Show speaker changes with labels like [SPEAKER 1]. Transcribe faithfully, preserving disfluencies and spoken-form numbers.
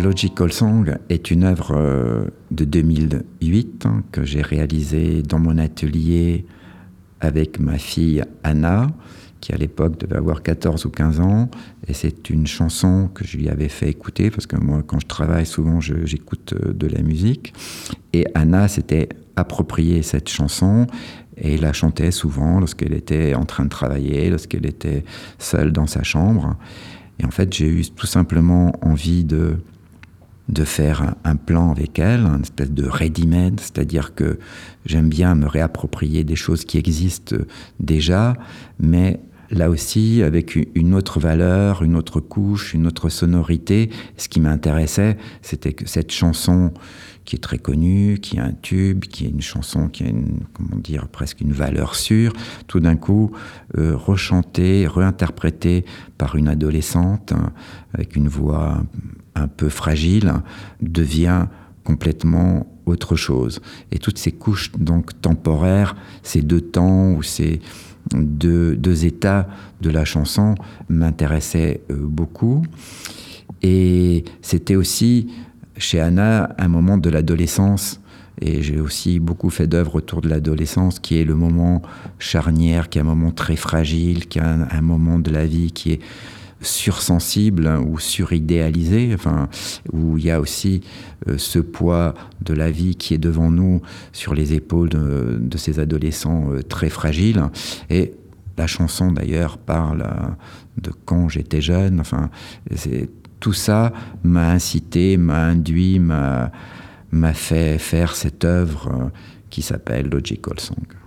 [SPEAKER 1] Logical Song est une œuvre euh, de deux mille huit hein, que j'ai réalisée dans mon atelier avec ma fille Anna, qui à l'époque devait avoir quatorze ou quinze ans. Et c'est une chanson que je lui avais fait écouter, parce que moi, quand je travaille, souvent, je, j'écoute de la musique. Et Anna s'était appropriée cette chanson et la chantait souvent lorsqu'elle était en train de travailler, lorsqu'elle était seule dans sa chambre. Et en fait, j'ai eu tout simplement envie de, de faire un, un plan avec elle, une espèce de ready-made, c'est-à-dire que j'aime bien me réapproprier des choses qui existent déjà, mais là aussi avec une autre valeur, une autre couche, une autre sonorité. Ce qui m'intéressait, c'était que cette chanson qui est très connue, qui est un tube, qui est une chanson qui a une, comment dire, presque une valeur sûre, tout d'un coup, euh, rechantée, réinterprétée par une adolescente, hein, avec une voix un peu fragile, devient complètement autre chose. Et toutes ces couches donc temporaires, ces deux temps ou ces deux, deux états de la chanson m'intéressaient euh, beaucoup. Et c'était aussi chez Anna un moment de l'adolescence. Et j'ai aussi beaucoup fait d'œuvres autour de l'adolescence, qui est le moment charnière, qui est un moment très fragile, qui est un, un moment de la vie qui est sursensible hein, ou suridéalisé, enfin, où il y a aussi euh, ce poids de la vie qui est devant nous sur les épaules de, de ces adolescents euh, très fragiles. Et la chanson d'ailleurs parle euh, de quand j'étais jeune. Enfin, c'est, tout ça m'a incité, m'a induit, m'a, m'a fait faire cette œuvre euh, qui s'appelle Logical Song.